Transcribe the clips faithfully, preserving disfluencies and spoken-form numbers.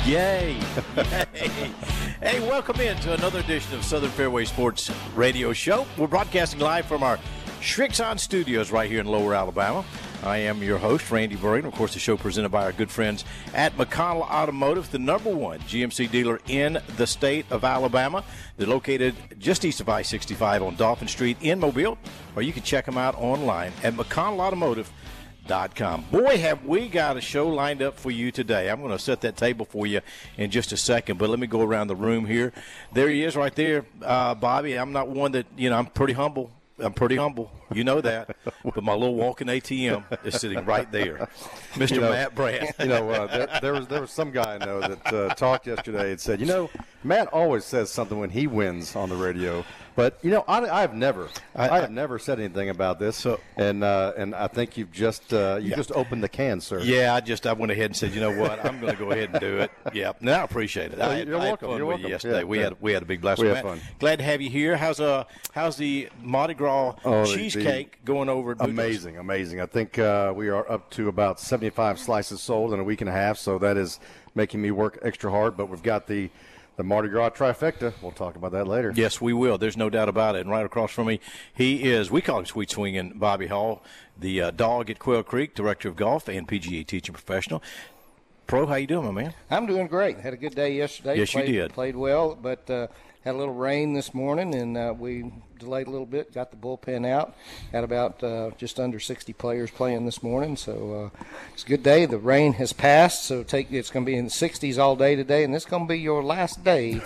Yay. Yay. Hey, welcome in to another edition of Southern Fairway Sports Radio Show. We're broadcasting live from our Shrixon Studios right here in Lower Alabama. I am your host, Randy Burry, and of course the show presented by our good friends at McConnell Automotive, the number one G M C dealer in the state of Alabama. They're located just east of I sixty-five on Dolphin Street in Mobile, or you can check them out online at mcconnell automotive dot com. Boy, have we got a show lined up for you today. I'm going to set that table for you in just a second, but let me go around the room here. There he is right there, uh, Bobby. I'm not one that, you know, I'm pretty humble. I'm pretty humble. You know that. But my little walking A T M is sitting right there. Mister You know, Matt Brandt. You know, uh, there, there, was, there was some guy I know that uh, talked yesterday and said, you know, Matt always says something when he wins on the radio. But, you know, I, I've never I, I have never said anything about this. So, and uh, and I think you've just uh, you yeah. just opened the can, sir. Yeah, I just I went ahead and said, you know what, I'm going to go ahead and do it. Yeah, no, I appreciate it. Well, I had, you're I had welcome. fun You're with welcome. you yesterday. Yeah, we yeah. had we had a big blast. We Matt, had fun. Glad to have you here. How's uh how's the Mardi Gras oh, cheesecake the, going over? At amazing, amazing. I think uh, we are up to about seventy-five slices sold in a week and a half, so that is making me work extra hard. But we've got the The Mardi Gras trifecta. We'll talk about that later. Yes, we will. There's no doubt about it. And right across from me, he is, we call him Sweet Swinging Bobby Hall, the uh, dog at Quail Creek, director of golf and P G A teaching professional. Pro, how you doing, my man? I'm doing great. Had a good day yesterday. Yes, played, you did. Played well, but uh, had a little rain this morning, and uh, we delayed a little bit, got the bullpen out. Had about uh, just under sixty players playing this morning, so uh, it's a good day. The rain has passed, so take it's going to be in the sixties all day today, and this is going to be your last day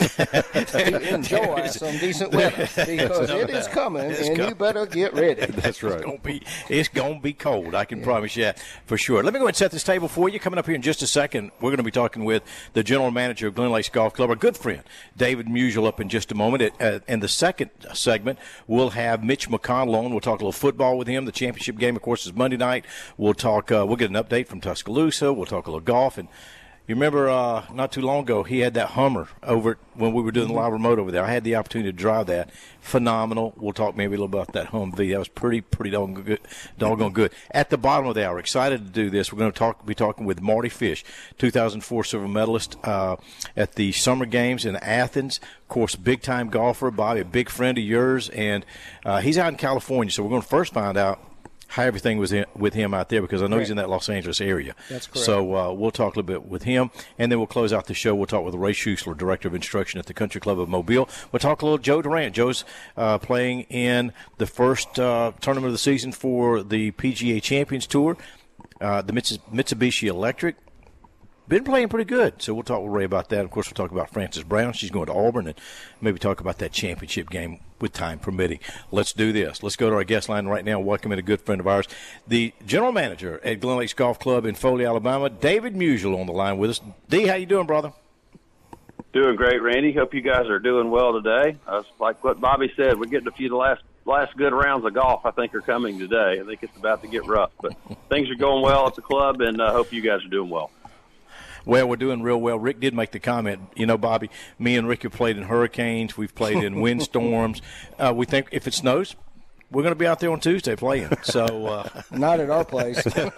to enjoy some decent weather, because it is coming, It's and coming. you better get ready. That's right. It's gonna be it's gonna be cold. I can yeah. promise you that for sure. Let me go ahead and set this table for you. Coming up here in just a second, we're going to be talking with the general manager of Glen Lakes Golf Club, our good friend David Musial, up in just a moment. At, uh, in the second segment, we'll have Mitch McConnell on. We'll talk a little football with him. The championship game, of course, is Monday night. We'll talk. Uh, we'll get an update from Tuscaloosa. We'll talk a little golf. And you remember uh, not too long ago, he had that Hummer over when we were doing the live remote over there. I had the opportunity to drive that. Phenomenal. We'll talk maybe a little about that Humvee. That was pretty, pretty doggone good. Doggone good. At the bottom of the hour, excited to do this. We're going to talk. Be talking with Marty Fish, two thousand four silver medalist uh, at the Summer Games in Athens. Of course, big time golfer. Bobby, a big friend of yours, and uh, he's out in California. So we're going to first find out how everything was in, with him out there, because I know Correct. he's in that Los Angeles area. That's correct. So uh, we'll talk a little bit with him, and then we'll close out the show. We'll talk with Ray Schusler, Director of Instruction at the Country Club of Mobile. We'll talk a little Joe Durant. Joe's uh, playing in the first uh, tournament of the season for the P G A Champions Tour, uh, the Mitsubishi Electric. Been playing pretty good, so we'll talk with Ray about that. Of course, we'll talk about Frances Brown. She's going to Auburn, and maybe talk about that championship game with time permitting. Let's do this. Let's go to our guest line right now. Welcome in a good friend of ours, the general manager at Glen Lakes Golf Club in Foley, Alabama, David Musial, on the line with us. D, how you doing, brother? Doing great, Randy. Hope you guys are doing well today. Uh, like what Bobby said, we're getting a few of the last last good rounds of golf, I think, are coming today. I think it's about to get rough, but things are going well at the club, and I uh, hope you guys are doing well. Well, we're doing real well. Rick did make the comment, you know, Bobby, me and Rick have played in hurricanes. We've played in windstorms. Uh, we think if it snows, we're going to be out there on Tuesday playing. So uh, Not at our place. No,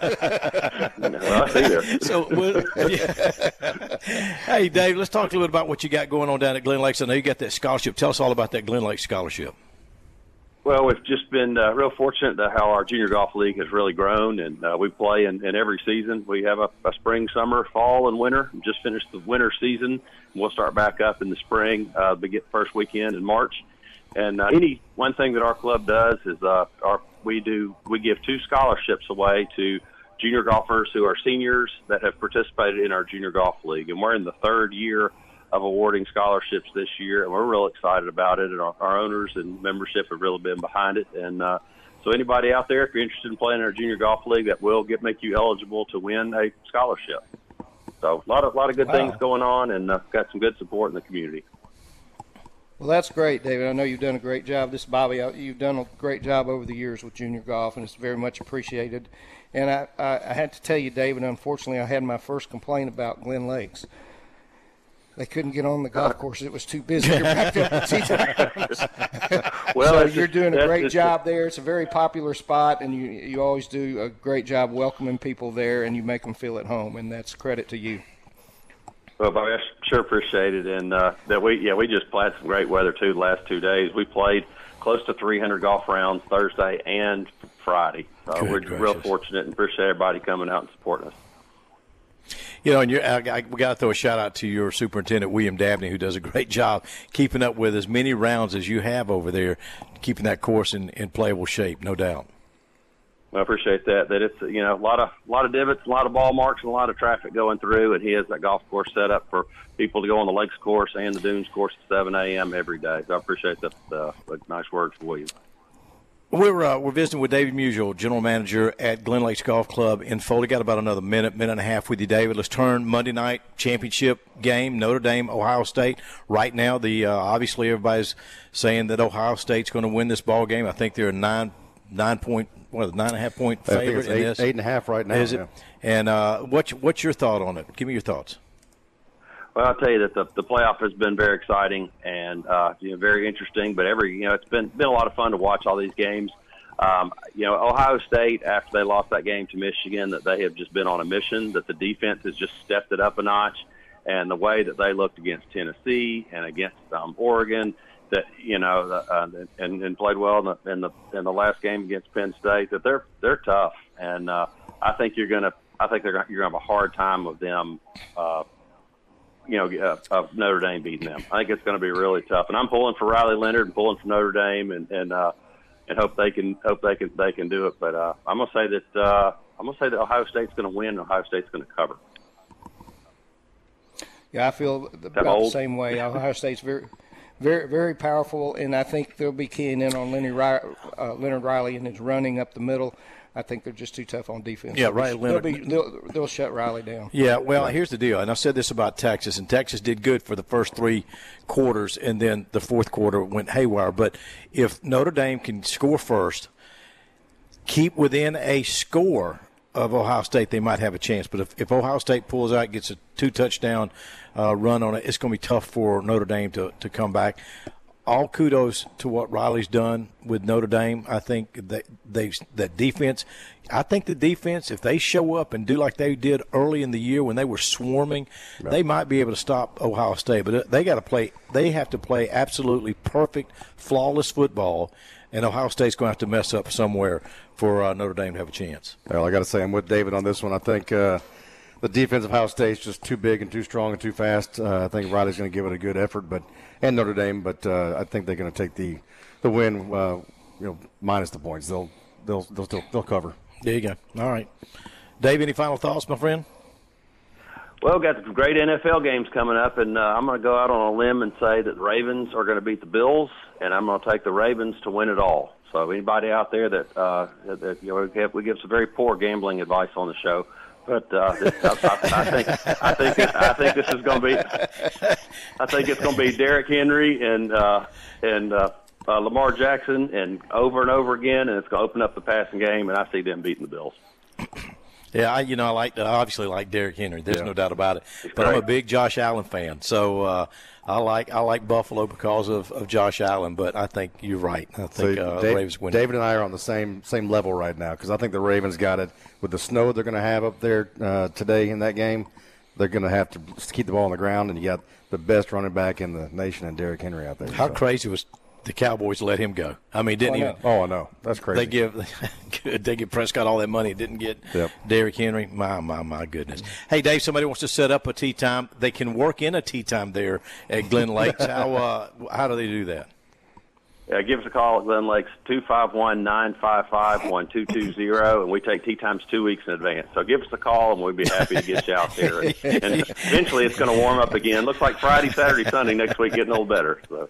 I see there. So, we'll, yeah. Hey, Dave, let's talk a little bit about what you got going on down at Glen Lakes. I know you got that scholarship. Tell us all about that Glen Lakes scholarship. Well, we've just been uh, real fortunate to how our junior golf league has really grown, and uh, we play in, in every season. We have a, a spring, summer, fall, and winter. We just finished the winter season, and we'll start back up in the spring, uh, begin first weekend in March. And uh, any one thing that our club does is uh, our, we do we give two scholarships away to junior golfers who are seniors that have participated in our junior golf league, and we're in the third year of awarding scholarships this year, and we're real excited about it, and our, our owners and membership have really been behind it. And uh, so anybody out there, if you're interested in playing in our junior golf league, that will get make you eligible to win a scholarship. So a lot of, lot of good Wow. things going on, and uh, got some good support in the community. Well, that's great, David. I know you've done a great job. This is Bobby. You've done a great job over the years with junior golf, and it's very much appreciated. And I, I, I had to tell you, David, unfortunately, I had my first complaint about Glen Lakes. They couldn't get on the golf course. It was too busy. They're backed up at tee times. Well, so it's you're just- doing a that's great just- job there. It's a very popular spot, and you you always do a great job welcoming people there, and you make them feel at home, and that's credit to you. Well, Bobby, I sure appreciate it, and uh, that we yeah we just had some great weather too the last two days. We played close to three hundred golf rounds Thursday and Friday. So Good we're gracious. real fortunate and appreciate everybody coming out and supporting us. You know, and you're, I, I, we got to throw a shout out to your superintendent, William Dabney, who does a great job keeping up with as many rounds as you have over there, keeping that course in, in playable shape, no doubt. I appreciate that. That it's you know a lot of a lot of divots, a lot of ball marks, and a lot of traffic going through. And he has that golf course set up for people to go on the Lakes course and the Dunes course at seven a.m. every day. So I appreciate that. Uh, nice words for William. We're uh, we're visiting with David Musial, general manager at Glen Lakes Golf Club in Foley. Got about another minute, minute and a half with you, David. Let's turn Monday night championship game, Notre Dame, Ohio State. Right now, the uh, obviously everybody's saying that Ohio State's going to win this ball game. I think they're a nine nine point. What, a nine and a half point favorite I think it's in eight, this? Eight and a half right now. Is it? Yeah. And uh, what's what's your thought on it? Give me your thoughts. Well, I'll tell you that the, the playoff has been very exciting and uh, you know very interesting. But every you know it's been been a lot of fun to watch all these games. Um, you know, Ohio State, after they lost that game to Michigan, that they have just been on a mission. That the defense has just stepped it up a notch, and the way that they looked against Tennessee and against um, Oregon. That you know, uh, and, and played well in the, in the in the last game against Penn State. That they're they're tough, and uh, I think you're gonna I think they're gonna, you're gonna have a hard time with them. Uh, you know, uh, of Notre Dame beating them. I think it's going to be really tough, and I'm pulling for Riley Leonard and pulling for Notre Dame, and and uh, and hope they can hope they can they can do it. But uh, I'm gonna say that uh, I'm gonna say that Ohio State's going to win, and Ohio State's going to cover. Yeah, I feel about old? the same way. Ohio State's very, very, very powerful, and I think they'll be keying in on Leonard, Riley, uh, Leonard Riley and his running up the middle. I think they're just too tough on defense. Yeah, they'll right, Be, Leonard. they'll, be, they'll, they'll shut Riley down. Yeah, well, here's the deal, and I said this about Texas, and Texas did good for the first three quarters, and then the fourth quarter went haywire. But if Notre Dame can score first, keep within a score of Ohio State, they might have a chance. But if, if Ohio State pulls out, gets a two-touchdown uh, run on it, it's going to be tough for Notre Dame to, to come back. All kudos to what Riley's done with Notre Dame. I think that they that defense. I think the defense, if they show up and do like they did early in the year when they were swarming, right, they might be able to stop Ohio State. But they got to play. They have to play absolutely perfect, flawless football, and Ohio State's going to have to mess up somewhere for uh, Notre Dame to have a chance. Well, I got to say I'm with David on this one. I think uh, the defense of Ohio State's just too big and too strong and too fast. Uh, I think Riley's going to give it a good effort, but. And Notre Dame, but uh, I think they're going to take the the win, uh, you know, minus the points. They'll they'll they'll still they'll cover. There you go. All right, Dave. Any final thoughts, my friend? Well, got some great N F L games coming up, and uh, I'm going to go out on a limb and say that the Ravens are going to beat the Bills, and I'm going to take the Ravens to win it all. So, anybody out there that uh, that you know we give, we give some very poor gambling advice on the show. But uh, this, I, I, I think I think this, I think this is going to be I think it's going to be Derrick Henry and uh, and uh, uh, Lamar Jackson and over and over again, and it's going to open up the passing game, and I see them beating the Bills. Yeah, I, you know, I like I obviously like Derrick Henry. There's yeah. no doubt about it. He's but great. I'm a big Josh Allen fan, so uh, I like I like Buffalo because of, of Josh Allen. But I think you're right. I think so uh, Dave, the Ravens win. David and I are on the same same level right now because I think the Ravens got it with the snow they're going to have up there uh, today in that game. They're going to have to keep the ball on the ground, and you got the best running back in the nation and Derrick Henry out there. How so. crazy was the Cowboys to let him go? I mean, didn't Oh, even no. Oh, no, that's crazy. they give they give Prescott all that money, didn't get Yep. Derrick Henry? My my my goodness. Hey, Dave, somebody wants to set up a tea time. They can work in a tea time there at Glen Lakes. how uh, how do they do that? Yeah, give us a call at Glen Lakes, two five one, nine five five, one two two zero, and we take tea times two weeks in advance. So give us a call, and we'll be happy to get you out there. And, and eventually it's going to warm up again. Looks like Friday, Saturday, Sunday next week getting a little better. So.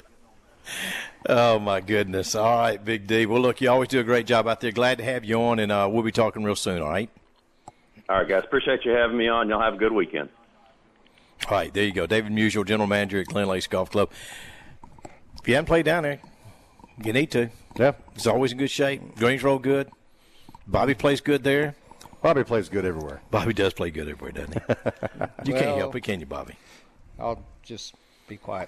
Oh, my goodness. All right, Big D. Well, look, you always do a great job out there. Glad to have you on, and uh, we'll be talking real soon, all right? All right, guys. Appreciate you having me on. Y'all have a good weekend. All right, there you go. David Musial, general manager at Glen Lakes Golf Club. If you haven't played down there, you need to. Yeah. It's always in good shape. Greensboro good. Bobby plays good there. Bobby plays good everywhere. Bobby does play good everywhere, doesn't he? You Well, can't help it, can you, Bobby? I'll just be quiet.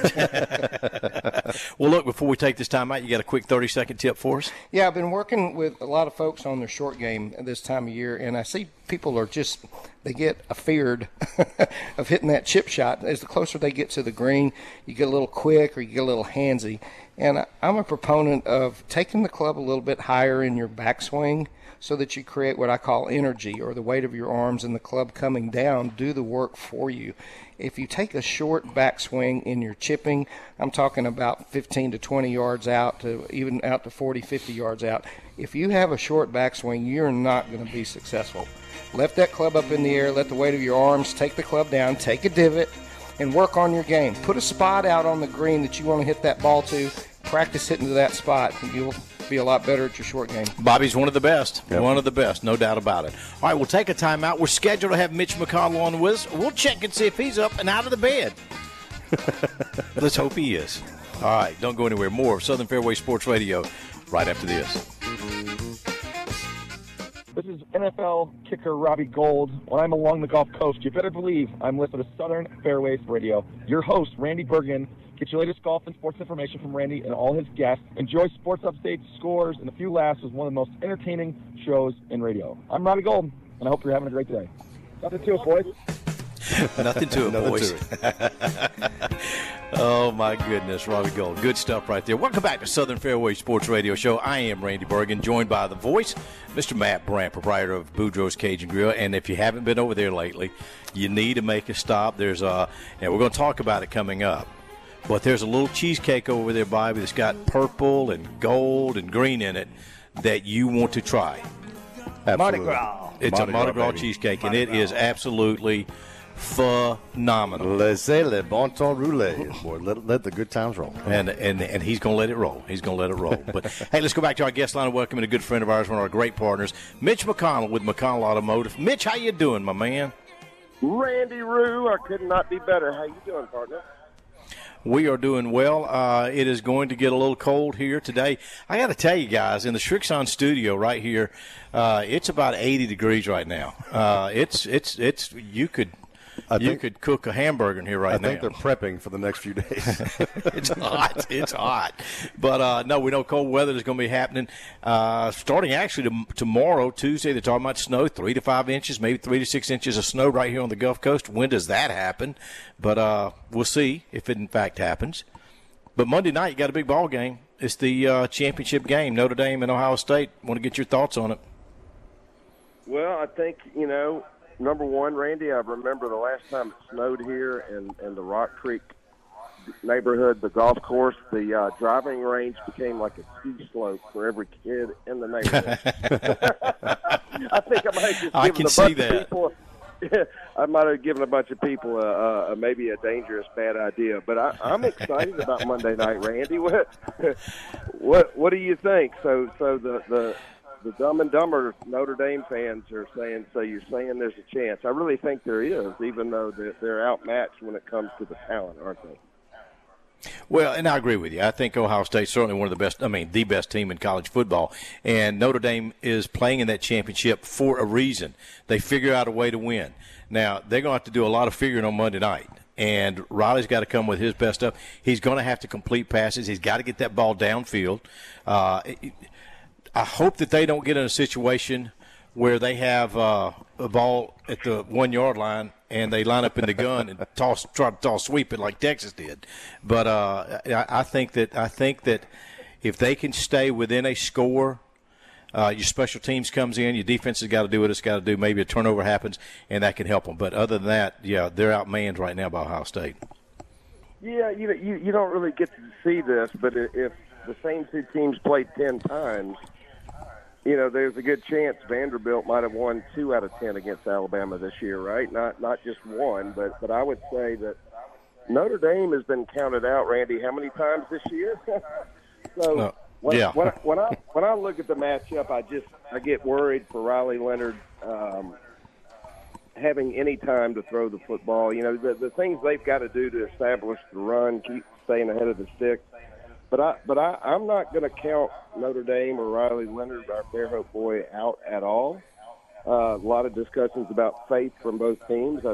Well, look, before we take this time out, you got a quick thirty-second tip for us? Yeah, I've been working with a lot of folks on their short game this time of year, and I see people are just, they get afeared of hitting that chip shot. As the closer they get to the green, you get a little quick or you get a little handsy. And I'm a proponent of taking the club a little bit higher in your backswing so that you create what I call energy, or the weight of your arms and the club coming down do the work for you. If you take a short backswing in your chipping, I'm talking about fifteen to twenty yards out, to even out to forty, fifty yards out. If you have a short backswing, you're not going to be successful. Lift that club up in the air, let the weight of your arms take the club down, take a divot, and work on your game. Put a spot out on the green that you want to hit that ball to. Practice hitting to that spot, and you'll be a lot better at your short game. Bobby's one of the best. Yep. One of the best, no doubt about it. All right, we'll take a timeout. We're scheduled to have Mitch McConnell on with us. We'll check and see if he's up and out of the bed. Let's hope he is. All right, don't go anywhere. More of Southern Fairway Sports Radio right after this. This is N F L kicker Robbie Gould. When I'm along the Gulf Coast, you better believe I'm listening to Southern Fairways Radio. Your host, Randy Bergen. Get your latest golf and sports information from Randy and all his guests. Enjoy sports updates, scores, and a few laughs with one of the most entertaining shows in radio. I'm Robbie Gould, and I hope you're having a great day. Nothing to it, boys. Nothing to it, Nothing boys. to it. Oh, my goodness, Robbie Gould. Good stuff right there. Welcome back to Southern Fairway Sports Radio Show. I am Randy Bergen, joined by the voice, Mister Matt Brandt, proprietor of Boudreaux's Cajun Grill. And if you haven't been over there lately, you need to make a stop. There's a, and we're going to talk about it coming up. But there's a little cheesecake over there, Bobby, that's got purple and gold and green in it that you want to try. Absolutely. Mardi Gras. It's Mardi a Mardi Gras, Gras baby. cheesecake, and it is absolutely phenomenal. Laissez le bon temps rouler. Boy, let, let the good times roll. And, and and he's going to let it roll. He's going to let it roll. But, hey, let's go back to our guest line and welcome in a good friend of ours, one of our great partners, Mitch McConnell with McConnell Automotive. Mitch, how you doing, my man? Randy Rue, I could not be better. How you doing, partner? We are doing well. Uh, it is going to get a little cold here today. I got to tell you guys, in the Shrixon studio right here, uh, it's about eighty degrees right now. Uh, it's it's it's you could I you think- could cook a hamburger in here right I think now. they're prepping for the next few days. It's hot. It's hot. But, uh, no, we know cold weather is going to be happening uh, starting actually to, tomorrow, Tuesday. They're talking about snow, three to five inches, maybe three to six inches of snow right here on the Gulf Coast. When does that happen? But uh, we'll see if it, in fact, happens. But Monday night, you got a big ball game. It's the uh, championship game, Notre Dame and Ohio State. Want to get your thoughts on it? Well, I think, you know, number one, Randy, I remember the last time it snowed here in, in the Rock Creek neighborhood, the golf course, the uh, driving range became like a ski slope for every kid in the neighborhood. I think I might have just I given can a see bunch that. of people I might have given a bunch of people a, a, maybe a dangerous bad idea, but I, I'm excited about Monday night, Randy. What, what, what do you think? So, so the, the, the Dumb and Dumber Notre Dame fans are saying, so you're saying there's a chance. I really think there is, even though they're, they're outmatched when it comes to the talent, aren't they? Well, and I agree with you. I think Ohio State's certainly one of the best, I mean, the best team in college football. And Notre Dame is playing in that championship for a reason. They figure out a way to win. Now, they're going to have to do a lot of figuring on Monday night. And Riley's got to come with his best stuff. He's going to have to complete passes. He's got to get that ball downfield. Uh, I hope that they don't get in a situation where they have uh, a ball at the one-yard line and they line up in the gun and toss, try to toss sweep it like Texas did. But uh, I, I think that I think that if they can stay within a score, uh, your special teams comes in, your defense has got to do what it's got to do. Maybe a turnover happens, and that can help them. But other than that, yeah, they're outmanned right now by Ohio State. Yeah, you you, you don't really get to see this, but if the same two teams played ten times, you know, there's a good chance Vanderbilt might have won two out of ten against Alabama this year, right? Not not just one, but, but I would say that Notre Dame has been counted out, Randy, how many times this year? so Uh, when, yeah. when, I, when I when I look at the matchup, I just I get worried for Riley Leonard um, having any time to throw the football. You know, the, the things they've got to do to establish the run, keep staying ahead of the stick. But I, but I, I'm not going to count Notre Dame or Riley Leonard, our Fairhope boy, out at all. Uh, a lot of discussions about faith from both teams. I think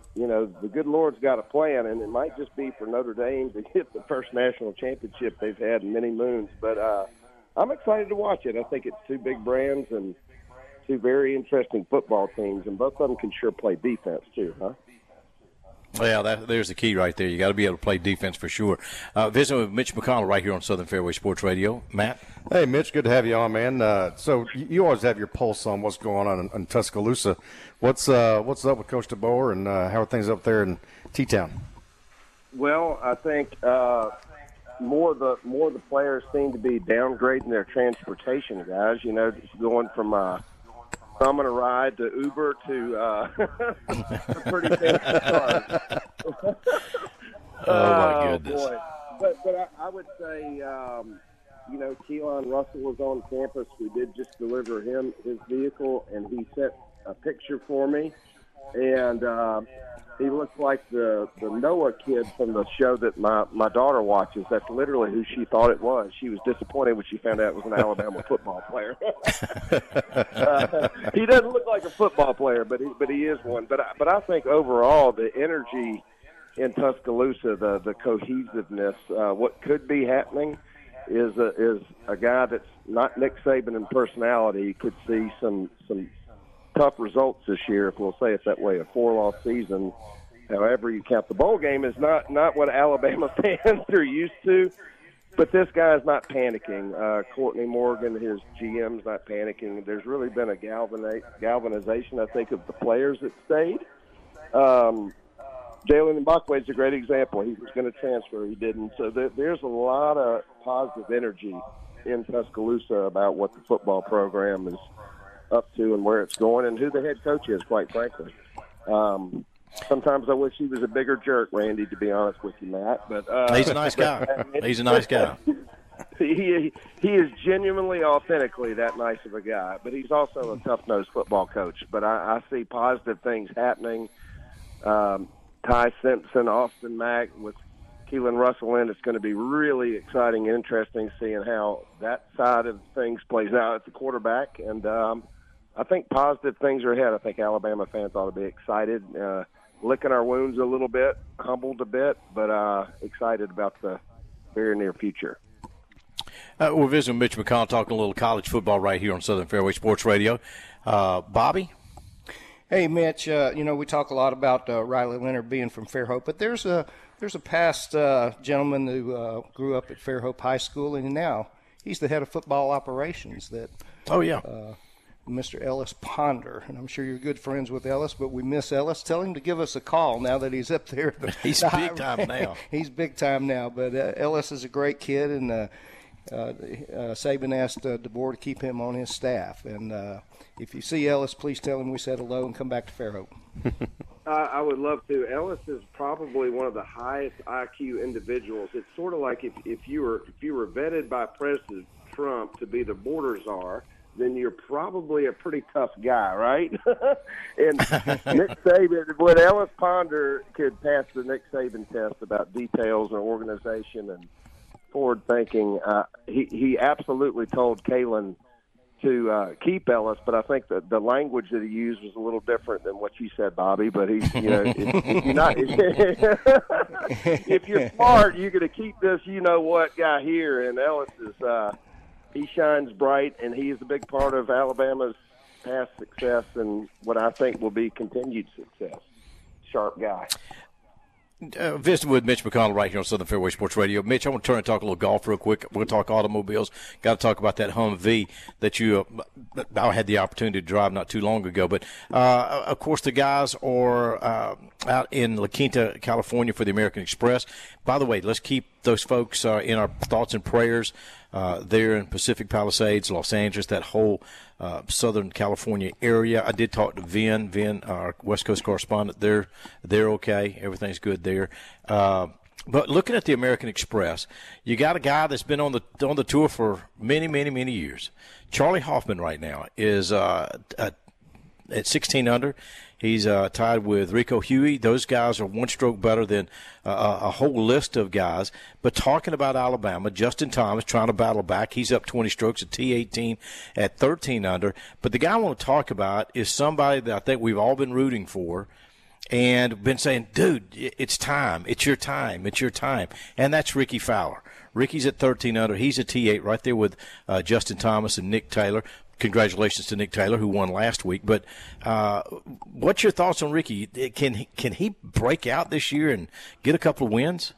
you know, the good Lord's got a plan, and it might just be for Notre Dame to get the first national championship they've had in many moons. But uh, I'm excited to watch it. I think it's two big brands and two very interesting football teams, and both of them can sure play defense too, huh? Well, that, there's the key right there. You got to be able to play defense for sure. Uh, visiting with Mitch McConnell right here on Southern Fairway Sports Radio. Matt? Hey, Mitch, good to have you on, man. Uh, so you, you always have your pulse on what's going on in, in Tuscaloosa. What's uh, what's up with Coach DeBoer, and uh, how are things up there in T-Town? Well, I think uh, more the more the players seem to be downgrading their transportation, guys. You know, going from uh, I'm going to ride to Uber to uh, pretty fancy cars. Oh, my goodness. Boy. But, but I, I would say, um, you know, Keelan Russell was on campus. We did just deliver him his vehicle, and he sent a picture for me. And uh, he looks like the, the Noah kid from the show that my, my daughter watches. That's literally who she thought it was. She was disappointed when she found out it was an Alabama football player. uh, he doesn't look like a football player, but he, but he is one. But I, but I think overall the energy in Tuscaloosa, the, the cohesiveness, uh, what could be happening is a, is a guy that's not Nick Saban in personality could see some some tough results this year, if we'll say it that way. A four-loss season, however you count the bowl game, is not, not what Alabama fans are used to. But this guy is not panicking. Uh, Courtney Morgan, his G M's not panicking. There's really been a galvani- galvanization, I think, of the players that stayed. Um, Jalen Mbakwe is a great example. He was going to transfer. He didn't. So there, there's a lot of positive energy in Tuscaloosa about what the football program is up to and where it's going and who the head coach is, quite frankly. Um, sometimes I wish he was a bigger jerk, Randy, to be honest with you, Matt. But uh, He's a nice guy. He's a nice guy. he, he is genuinely, authentically that nice of a guy, but he's also a tough-nosed football coach. But I, I see positive things happening. Um, Ty Simpson, Austin Mack with Keelan Russell in. It's going to be really exciting and interesting seeing how that side of things plays out at the quarterback. And um, I think positive things are ahead. I think Alabama fans ought to be excited, uh, licking our wounds a little bit, humbled a bit, but uh, excited about the very near future. Uh, we're visiting Mitch McConnell, talking a little college football right here on Southern Fairway Sports Radio. Uh, Bobby? Hey, Mitch, uh, you know, we talk a lot about uh, Riley Leonard being from Fairhope, but there's a there's a past uh, gentleman who uh, grew up at Fairhope High School, and now he's the head of football operations. That Oh, yeah. Uh, Mister Ellis Ponder, and I'm sure you're good friends with Ellis, but we miss Ellis. Tell him to give us a call now that he's up there. The, he's the big time now. He's big time now, but uh, Ellis is a great kid, and uh, uh, uh, Saban asked uh, DeBoer to keep him on his staff. And uh, if you see Ellis, please tell him we said hello and come back to Fairhope. uh, I would love to. Ellis is probably one of the highest I Q individuals. It's sort of like if, if you were if you were vetted by President Trump to be the border czar, then you're probably a pretty tough guy, right? And Nick Saban, when Ellis Ponder could pass the Nick Saban test about details and organization and forward thinking, uh, he, he absolutely told Kalen to uh, keep Ellis, but I think that the language that he used was a little different than what you said, Bobby. But he's, you know, if, if you're not, if you're smart, you're going to keep this, you know what, guy here. And Ellis is, uh, he shines bright, and he is a big part of Alabama's past success and what I think will be continued success. Sharp guy. Uh, visiting with Mitch McConnell right here on Southern Fairway Sports Radio. Mitch, I want to turn and talk a little golf real quick. We'll talk automobiles. Got to talk about that Humvee that you uh, I had the opportunity to drive not too long ago. But, uh, of course, the guys are uh, out in La Quinta, California for the American Express. By the way, let's keep those folks uh, in our thoughts and prayers uh, there in Pacific Palisades, Los Angeles, that whole uh, Southern California area. I did talk to Vin, Vin, our West Coast correspondent. They're, they're okay. Everything's good there. Uh, but looking at the American Express, you got a guy that's been on the on the tour for many, many, many years. Charlie Hoffman right now is uh, at, at sixteen under. He's uh, tied with Rico Huey. Those guys are one stroke better than uh, a whole list of guys. But talking about Alabama, Justin Thomas trying to battle back. He's up twenty strokes at T eighteen at thirteen under. But the guy I want to talk about is somebody that I think we've all been rooting for and been saying, dude, it's time. It's your time. It's your time. And that's Ricky Fowler. Ricky's at thirteen under. He's a T eight right there with uh, Justin Thomas and Nick Taylor. Congratulations to Nick Taylor, who won last week. But uh, what's your thoughts on Ricky? Can he, can he break out this year and get a couple of wins?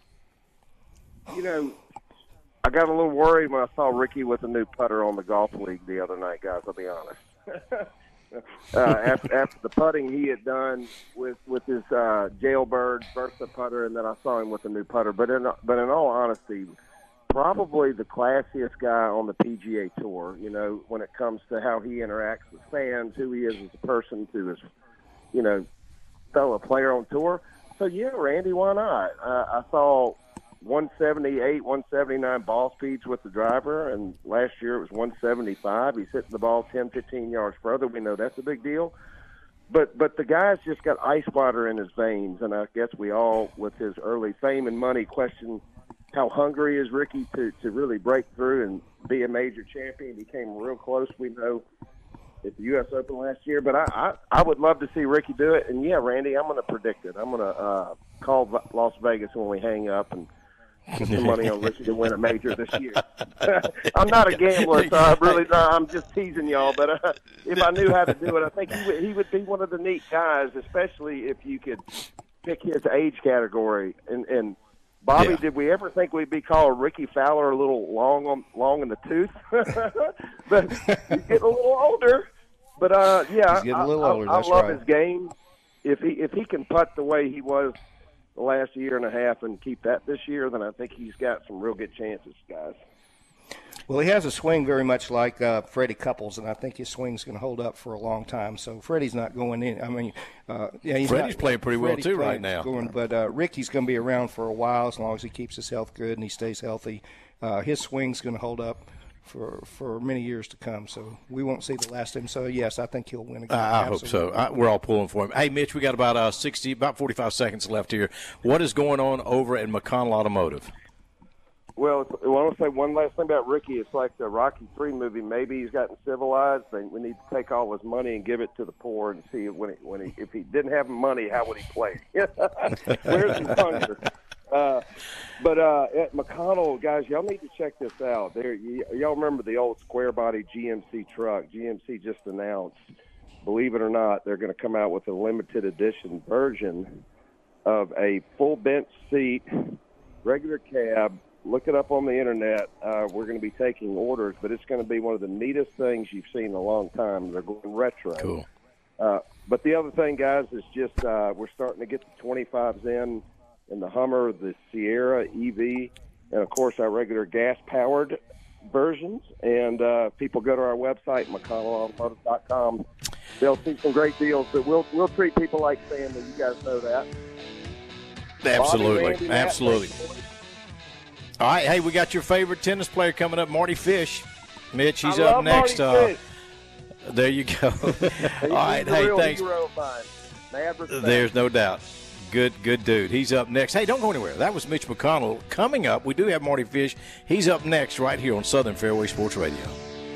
You know, I got a little worried when I saw Ricky with a new putter on the golf league the other night, guys, I'll be honest. uh, after, after the putting he had done with with his uh, jailbird Versa putter, and then I saw him with a new putter. But in but in all honesty, probably the classiest guy on the P G A Tour, you know, when it comes to how he interacts with fans, who he is as a person to his, you know, fellow player on tour. So, yeah, Randy, why not? Uh, I saw one seventy-eight, one seventy-nine ball speeds with the driver, and last year it was one seventy-five. He's hitting the ball ten, fifteen yards further. We know that's a big deal. But but the guy's just got ice water in his veins, and I guess we all, with his early fame and money, question how hungry is Ricky to, to really break through and be a major champion. He came real close, we know, at the U S Open last year. But I, I, I would love to see Ricky do it. And, yeah, Randy, I'm going to predict it. I'm going to uh, call Las Vegas when we hang up and put some money on Ricky to win a major this year. I'm not a gambler, so I really not, I'm just teasing y'all. But uh, if I knew how to do it, I think he would, he would be one of the neat guys, especially if you could pick his age category. And, and Bobby, yeah. Did we ever think we'd be called Ricky Fowler a little long on, long in the tooth? But he's getting a little older. But uh, yeah, he's getting a little I, older. I, That's I love right. his game. If he if he can putt the way he was the last year and a half and keep that this year, then I think he's got some real good chances, guys. Well, he has a swing very much like uh, Freddie Couples, and I think his swing's going to hold up for a long time. So Freddie's not going in. I mean, uh, yeah, he's Freddie's not, playing pretty well Freddie's too playing, right now. Going, but uh, Ricky's going to be around for a while as long as he keeps his health good and he stays healthy. Uh, his swing's going to hold up for for many years to come. So we won't see the last of him. So yes, I think he'll win again. I Absolutely. hope so. I, we're all pulling for him. Hey, Mitch, we got about uh, sixty, about forty-five seconds left here. What is going on over at McConnell Automotive? Well, I want to say one last thing about Ricky. It's like the Rocky three movie. Maybe he's gotten civilized. They, we need to take all his money and give it to the poor and see when he, when he, if he didn't have money, how would he play? Where's his hunger? Uh, but uh, at McConnell, guys, y'all need to check this out. There, y- y'all remember the old square body G M C truck? G M C just announced, believe it or not, they're going to come out with a limited edition version of a full bench seat, regular cab. Look it up on the internet. Uh, we're going to be taking orders, but it's going to be one of the neatest things you've seen in a long time. They're going retro. Cool. Uh, but the other thing, guys, is just uh, we're starting to get the twenty-fives in, in the Hummer, the Sierra E V, and, of course, our regular gas-powered versions. And uh, people go to our website, McConnell Automotive dot com. They'll see some great deals, but we'll, we'll treat people like family. You guys know that. Absolutely. Bobby, Randy, Matt, Absolutely. thanks, boys. All right, hey, we got your favorite tennis player coming up, Marty Fish. Mitch, he's I up love next. Marty Uh, Fish. there you go. All right, He's a hey, real thanks. hero of mine. Mad respect. There's no doubt. Good, good dude. He's up next. Hey, don't go anywhere. That was Mitch McConnell. Coming up, we do have Marty Fish. He's up next right here on Southern Fairway Sports Radio.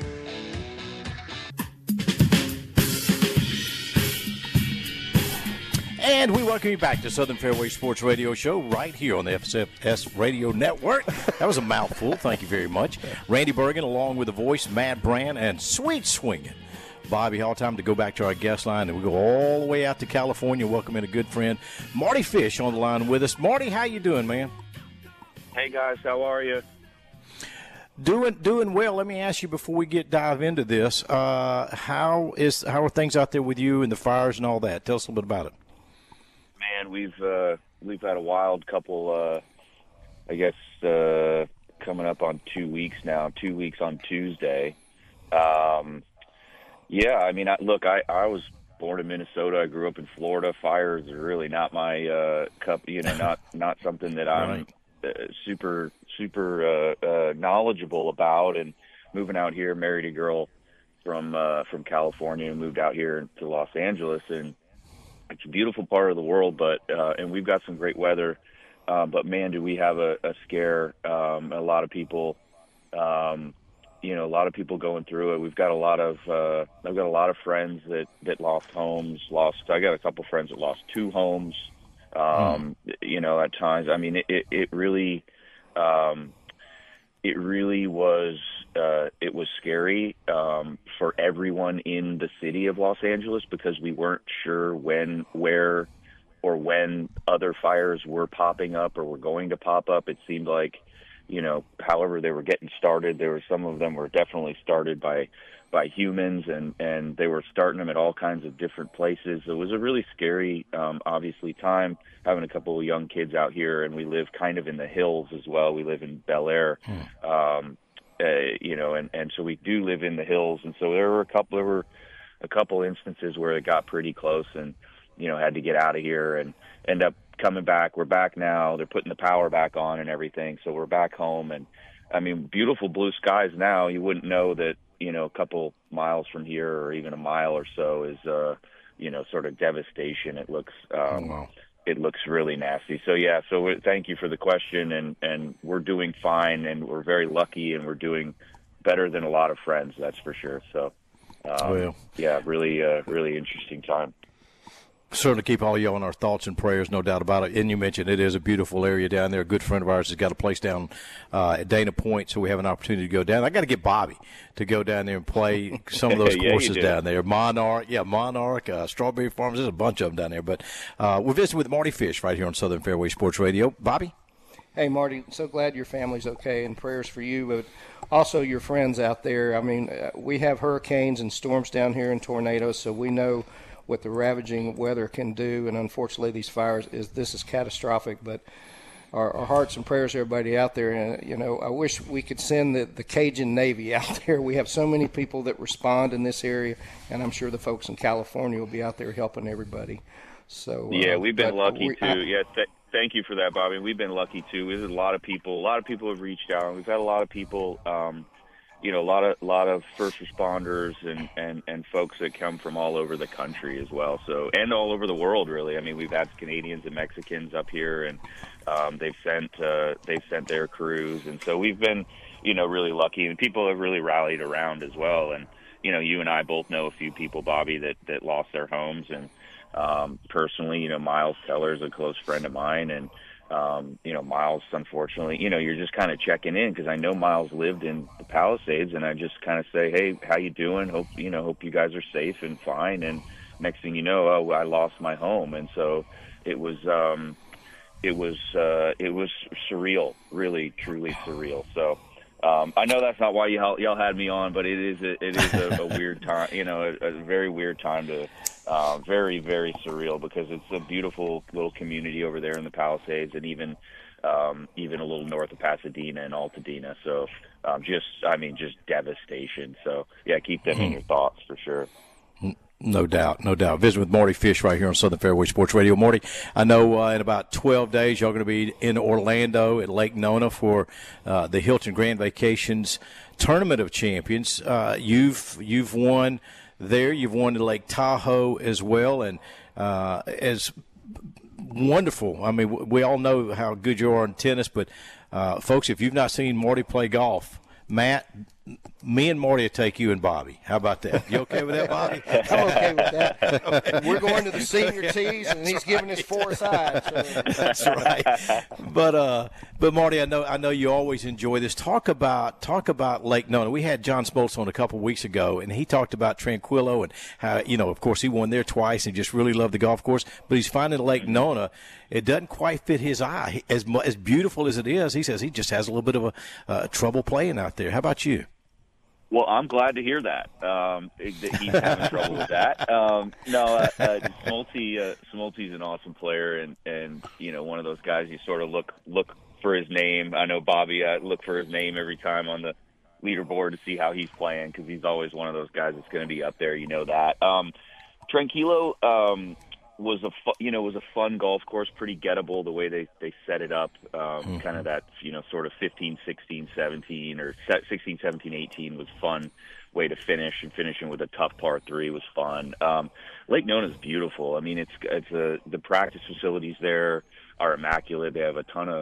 And we welcome you back to Southern Fairway Sports Radio Show right here on the F S S Radio Network. That was a mouthful. Thank you very much. Randy Bergen along with the voice, Matt Brand, and Sweet Swinging Bobby Hall. Time to go back to our guest line, and we go all the way out to California. Welcome in a good friend, Marty Fish, on the line with us. Marty, how you doing, man? Hey, guys. How are you? Doing doing well. Let me ask you before we get dive into this, uh, how is how are things out there with you and the fires and all that? Tell us a little bit about it. Man, we've uh, we've had a wild couple. Uh, I guess uh, coming up on two weeks now. Two weeks on Tuesday. Um, yeah, I mean, I, look, I, I was born in Minnesota. I grew up in Florida. Fires are really not my uh, cup. You know, not not something that I'm Right. uh, super super uh, uh, knowledgeable about. And moving out here, married a girl from uh, from California, and moved out here to Los Angeles, and it's a beautiful part of the world, but uh, and we've got some great weather. Uh, but man, do we have a, a scare? Um, a lot of people, um, you know, a lot of people going through it. We've got a lot of, uh, I've got a lot of friends that, that lost homes, lost, I got a couple friends that lost two homes, um, mm. you know, at times. I mean, it, it, it really, um, it really was, uh, it was scary, um, for everyone in the city of Los Angeles, because we weren't sure when, where, or when other fires were popping up or were going to pop up. It seemed like, you know, however they were getting started, there were some of them were definitely started by by humans, and, and they were starting them at all kinds of different places. It was a really scary, um, obviously, time, having a couple of young kids out here, and we live kind of in the hills as well. We live in Bel Air, hmm. um, uh, you know, and, and so we do live in the hills. And so there were a couple, there were a couple instances where it got pretty close and, you know, had to get out of here and end up coming back. We're back now. They're putting the power back on and everything. So we're back home. And I mean, beautiful blue skies now. You wouldn't know that, you know, a couple miles from here or even a mile or so is, uh, you know, sort of devastation. It looks, um, oh, wow. it looks really nasty. So yeah, so thank you for the question. And, and we're doing fine, and we're very lucky, and we're doing better than a lot of friends. That's for sure. So, um, well. yeah, really, uh, really interesting time. Certainly keep all y'all in our thoughts and prayers, no doubt about it. And you mentioned it is a beautiful area down there. A good friend of ours has got a place down uh, at Dana Point, so we have an opportunity to go down. I got to get Bobby to go down there and play some of those yeah, courses down there. Monarch, yeah, Monarch, uh, Strawberry Farms. There's a bunch of them down there. But uh, we're visiting with Marty Fish right here on Southern Fairway Sports Radio. Bobby? Hey, Marty, so glad your family's okay, and prayers for you, but also your friends out there. I mean, uh, we have hurricanes and storms down here and tornadoes, so we know – what the ravaging weather can do, and unfortunately these fires, is this is catastrophic. But our, our hearts and prayers to everybody out there. And, you know, I wish we could send the, the Cajun Navy out there. We have so many people that respond in this area, and I'm sure the folks in California will be out there helping everybody. So yeah, uh, we've been lucky we, too. I, yeah, th- thank you for that, Bobby. We've been lucky too. There's a lot of people. A lot of people have reached out. We've had a lot of people. Um, you know, a lot of a lot of first responders and, and, and folks that come from all over the country as well. So, and all over the world, really. I mean, we've had Canadians and Mexicans up here, and um, they've sent uh, they've sent their crews, and so we've been, you know, really lucky. And people have really rallied around as well. And you know, you and I both know a few people, Bobby, that, that lost their homes, and um, personally, you know, Miles Teller is a close friend of mine, and Um, you know, Miles, unfortunately, you know, you're just kind of checking in, because I know Miles lived in the Palisades, and I just kind of say, hey, how you doing? Hope, you know, hope you guys are safe and fine. And next thing you know, oh, I lost my home. And so it was, um, it was, uh, it was surreal, really, truly surreal. So, um, I know that's not why you, y'all had me on, but it is, a, it is a, a weird time, you know, a, a very weird time to, Uh, very, very surreal, because it's a beautiful little community over there in the Palisades, and even um, even a little north of Pasadena and Altadena. So um, just, I mean, just devastation. So, yeah, keep them in your thoughts for sure. No doubt, no doubt. Visit with Marty Fish right here on Southern Fairway Sports Radio. Marty, I know uh, in about twelve days y'all going to be in Orlando at Lake Nona for uh, the Hilton Grand Vacations Tournament of Champions. Uh, you've you've won there. You've won at Lake Tahoe as well, and uh, as wonderful. I mean, we all know how good you are in tennis, but uh, folks, if you've not seen Marty play golf, Matt, me and Marty will take you and Bobby. How about that? You okay with that, Bobby? I'm okay with that. Okay. We're going to the senior tees, and he's giving us four sides. So. That's right. But uh, but Marty, I know I know you always enjoy this. Talk about talk about Lake Nona. We had John Smoltz on a couple of weeks ago, and he talked about Tranquillo and how, you know, of course, he won there twice and just really loved the golf course. But he's finding Lake Nona, it doesn't quite fit his eye. As as beautiful as it is, he says he just has a little bit of a uh, trouble playing out there. How about you? Well, I'm glad to hear that, um, that he's having trouble with that. Um, no, uh, uh, Smolty, uh, Smolty's an awesome player, and, and, you know, one of those guys you sort of look look for his name. I know Bobby, I look for his name every time on the leaderboard to see how he's playing, because he's always one of those guys that's going to be up there. You know that. Um, Tranquillo um, was a fu- you know was a fun golf course, pretty gettable the way they, they set it up. Um, mm-hmm. Kind of that, you know, sort of fifteen, sixteen, seventeen, or sixteen, seventeen, eighteen was fun way to finish, and finishing with a tough par three was fun. Um, Lake Nona is beautiful. I mean, it's it's a, the practice facilities there are immaculate. They have a ton of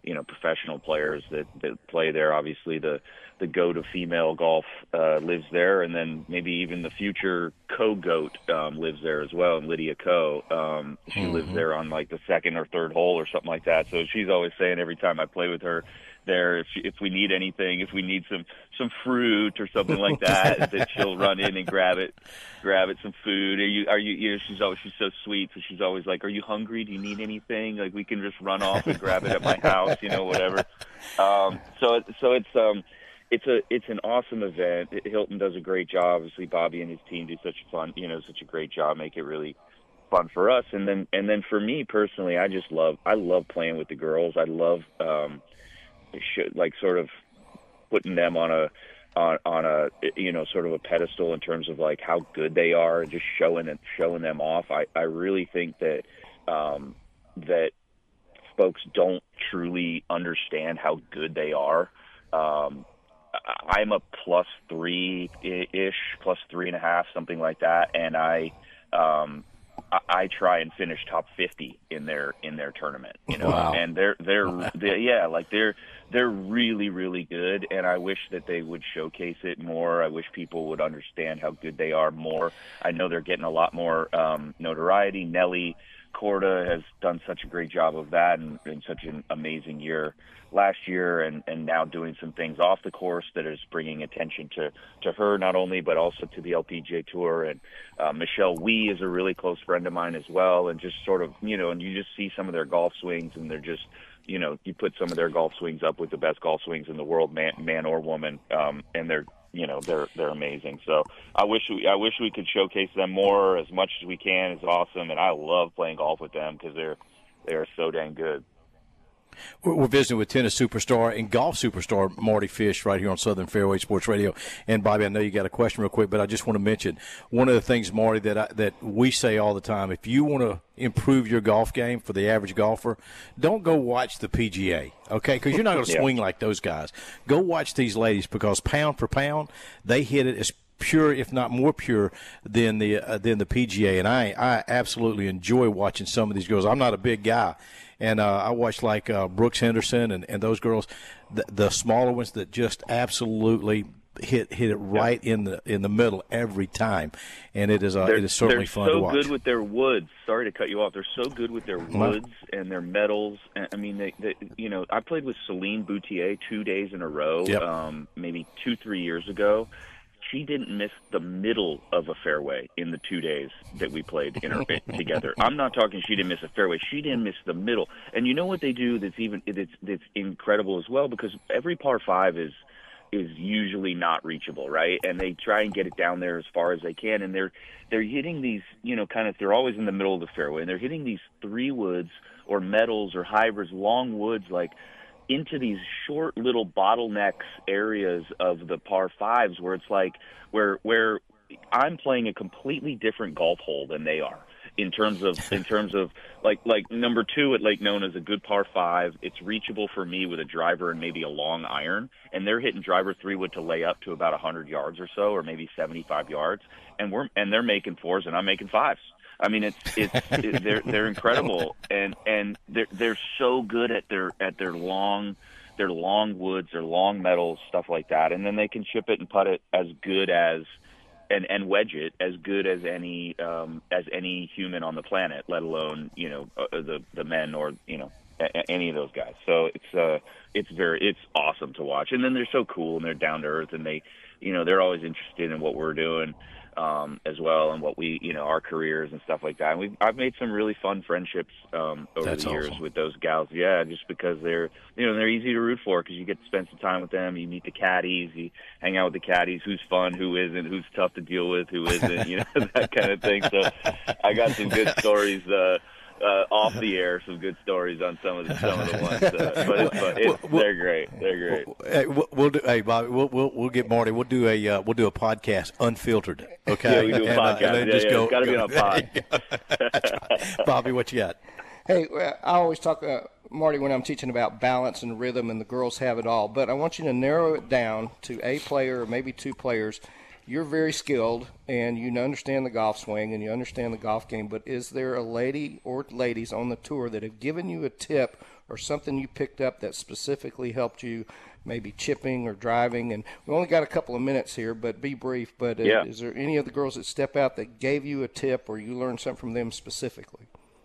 you know, professional players that, that play there. Obviously, the the GOAT of female golf uh, lives there, and then maybe even the future co-GOAT um, lives there as well, and Lydia Ko. Um, she mm-hmm. lives there on, like, the second or third hole or something like that. So she's always saying every time I play with her there, if, she, if we need anything, if we need some, some fruit or something like that, that she'll run in and grab it, grab it some food. Are you, are you, you know, she's always, she's so sweet. So she's always like, are you hungry? Do you need anything? Like, we can just run off and grab it at my house, you know, whatever. Um, so, so it's, um, It's a it's an awesome event. Hilton does a great job. Obviously, Bobby and his team do such a fun, you know, such a great job, make it really fun for us. And then and then for me personally, I just love I love playing with the girls. I love um, like sort of putting them on a on on a you know sort of a pedestal in terms of like how good they are, and just showing and showing them off. I I really think that um, that folks don't truly understand how good they are. Um, I'm a plus three-ish, plus three and a half, something like that, and I, um, I, I try and finish top fifty in their in their tournament. You know, wow. and they're they're, they're yeah, like they're they're really really good, and I wish that they would showcase it more. I wish people would understand how good they are more. I know they're getting a lot more um, notoriety. Nelly Korda has done such a great job of that, and, and such an amazing year last year, and, and now doing some things off the course that is bringing attention to, to her not only, but also to the L P G A Tour. And uh, Michelle Wee is a really close friend of mine as well, and just sort of, you know, and you just see some of their golf swings, and they're just, you know, you put some of their golf swings up with the best golf swings in the world, man, man or woman, um, and they're, you know, they're they're amazing. So I wish we I wish we could showcase them more as much as we can. It's awesome, and I love playing golf with them because they're they are so dang good. We're visiting with tennis superstar and golf superstar Mardy Fish right here on Southern Fairway Sports Radio. And, Bobby, I know you got a question real quick, but I just want to mention one of the things, Marty, that I, that we say all the time, if you want to improve your golf game for the average golfer, don't go watch the P G A, okay, because you're not going to yeah. swing like those guys. Go watch these ladies, because pound for pound, they hit it as pure, if not more pure, than the uh, than the P G A. And I, I absolutely enjoy watching some of these girls. I'm not a big guy. And uh, I watch like uh, Brooks Henderson and, and those girls, the, the smaller ones that just absolutely hit hit it right yeah. in the in the middle every time, and it is uh, it is certainly fun so to watch. They're so good with their woods. Sorry to cut you off. They're so good with their woods and their metals. I mean, they, they you know, I played with Celine Boutier two days in a row, yep. um, maybe two three years ago. She didn't miss the middle of a fairway in the two days that we played in her, together. I'm not talking she didn't miss a fairway. She didn't miss the middle. And you know what they do that's even that's, that's incredible as well, because every par five is is usually not reachable, right? And they try and get it down there as far as they can, and they're they're hitting these, you know, kind of, they're always in the middle of the fairway, and they're hitting these three woods or metals or hybrids, long woods, like into these short little bottlenecks areas of the par fives, where it's like where where I'm playing a completely different golf hole than they are in terms of in terms of like like number two at Lake Nona is a good par five. It's reachable for me with a driver and maybe a long iron, and they're hitting driver three wood to lay up to about one hundred yards or so, or maybe seventy-five yards, and we're and they're making fours and I'm making fives. I mean, it's it's it, they're they're incredible, and and they're they're so good at their at their long their long woods, their long metals, stuff like that, and then they can chip it and putt it as good as and and wedge it as good as any um, as any human on the planet, let alone you know uh, the the men or you know a, any of those guys. So it's uh it's very it's awesome to watch, and then they're so cool and they're down to earth, and they you know they're always interested in what we're doing. Um, as well, and what we, you know, our careers and stuff like that. And we've, I've made some really fun friendships um, over That's the years awesome. with those gals. Yeah, just because they're, you know, they're easy to root for because you get to spend some time with them. You meet the caddies, you hang out with the caddies. Who's fun? Who isn't? Who's tough to deal with? Who isn't? You know, that kind of thing. So I got some good stories. Uh, Uh, off the air, some good stories on some of the some of the ones, uh, but, it's, but it's, we'll, they're great. They're great. Hey, we'll, we'll do. Hey, Bobby, we'll we'll, we'll get Marty. We'll do a uh, we'll do a podcast unfiltered. Okay, yeah, we do a and, podcast. Uh, and yeah, just yeah, go, it's got to go, be on a pod. Right. Bobby, what you got? Hey, I always talk, uh, Marty, when I'm teaching about balance and rhythm, and the girls have it all. But I want you to narrow it down to a player or maybe two players. You're very skilled, and you understand the golf swing, and you understand the golf game, but is there a lady or ladies on the tour that have given you a tip or something you picked up that specifically helped you, maybe chipping or driving? And we only got a couple of minutes here, but be brief. But uh, yeah. is there any of the girls that step out that gave you a tip or you learned something from them specifically?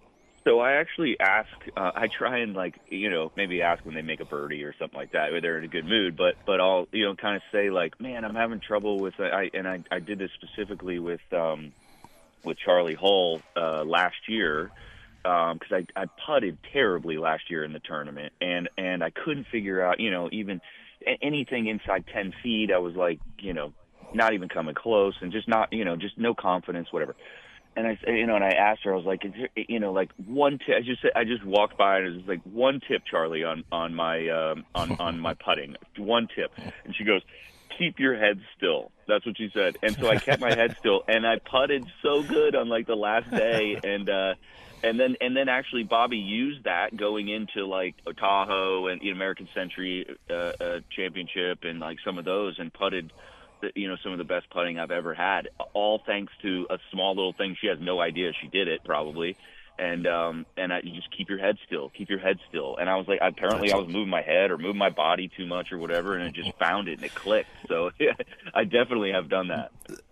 So I actually ask, uh, I try and like, you know, maybe ask when they make a birdie or something like that, where they're in a good mood, but, but I'll, you know, kind of say like, man, I'm having trouble with, I, and I, I did this specifically with, um, with Charlie Hull, uh, last year. Um, cause I, I putted terribly last year in the tournament, and, and I couldn't figure out, you know, even anything inside ten feet. I was like, you know, not even coming close, and just not, you know, just no confidence, whatever. And I, you know, and I asked her, I was like, is there, you know, like one tip. I just, I just walked by and it was like one tip, Charlie, on on my um, on on my putting. One tip, and she goes, keep your head still. That's what she said. And so I kept my head still, and I putted so good on like the last day, and uh, and then and then actually Bobby used that going into like Tahoe and the American Century uh, uh, Championship and like some of those, and putted, you know, some of the best putting I've ever had, all thanks to a small little thing. She has no idea she did it, probably. And, um, and I, you just keep your head still, keep your head still. And I was like, apparently I was moving my head or moving my body too much or whatever, and it just found it and it clicked. So yeah, I definitely have done that.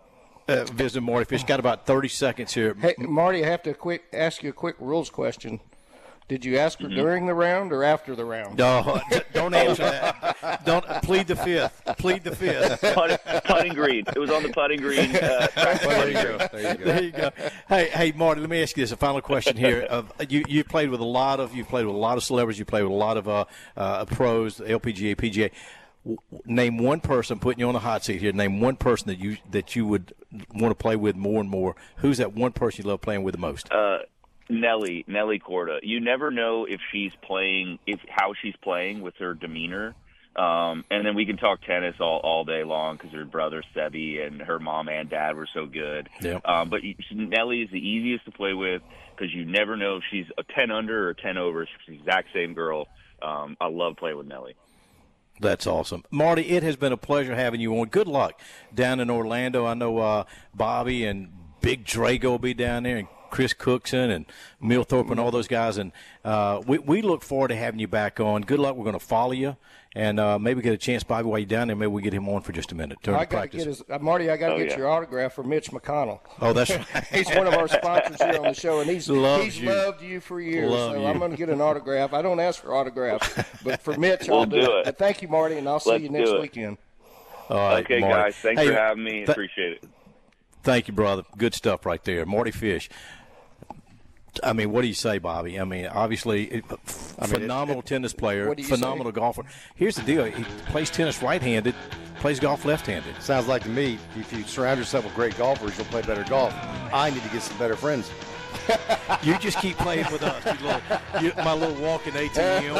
Uh, visit Marty Fish. Got about thirty seconds here. Hey, Marty, I have to quick ask you a quick rules question. Did you ask her Mm-hmm. during the round or after the round? No, don't answer that. Don't plead the fifth. Plead the fifth. Putting, putting green. It was on the putting green. Uh, There you go. There you go. There you go. Hey, hey, Marty. Let me ask you this: a final question here. Uh, you you played with a lot of you played with a lot of celebrities. You played with a lot of uh, uh, pros, L P G A, P G A. W- Name one person, putting you on the hot seat here. Name one person that you that you would want to play with more and more. Who's that one person you love playing with the most? Uh, Nelly, Nelly Korda. You never know if she's playing, if how she's playing with her demeanor. Um, and then we can talk tennis all, all day long because her brother Sebi and her mom and dad were so good. Yeah. Um, but Nelly is the easiest to play with because you never know if she's a ten under or ten over. She's the exact same girl. Um, I love playing with Nelly. That's awesome. Marty, it has been a pleasure having you on. Good luck down in Orlando. I know uh, Bobby and Big Drago will be down there, and Chris Cookson and Millthorpe and all those guys. And uh, we, we look forward to having you back on. Good luck. We're going to follow you. And uh, maybe get a chance, Bobby, while you're down there, maybe we get him on for just a minute. Turn I to got to practice. get his, uh, Marty, I got to Oh, get yeah. your autograph for Mitch McConnell. Oh, that's right. He's one of our sponsors here on the show, and he's Loves he's you. loved you for years. Love so you. I'm going to get an autograph. I don't ask for autographs, but for Mitch, We'll I'll do, do it. it. But thank you, Marty, and I'll see Let's you next do it. weekend. All right, Okay, Marty. guys. Thanks Hey, for having me. th- Appreciate it. Thank you, brother. Good stuff right there. Marty Fish. I mean, what do you say, Bobby? I mean, obviously, it, phenomenal tennis player, What do you phenomenal golfer. Here's the deal. He plays tennis right-handed, plays golf left-handed. Sounds like to me, if you surround yourself with great golfers, you'll play better golf. I need to get some better friends. You just keep playing with us, you little, you, my little walking A T M.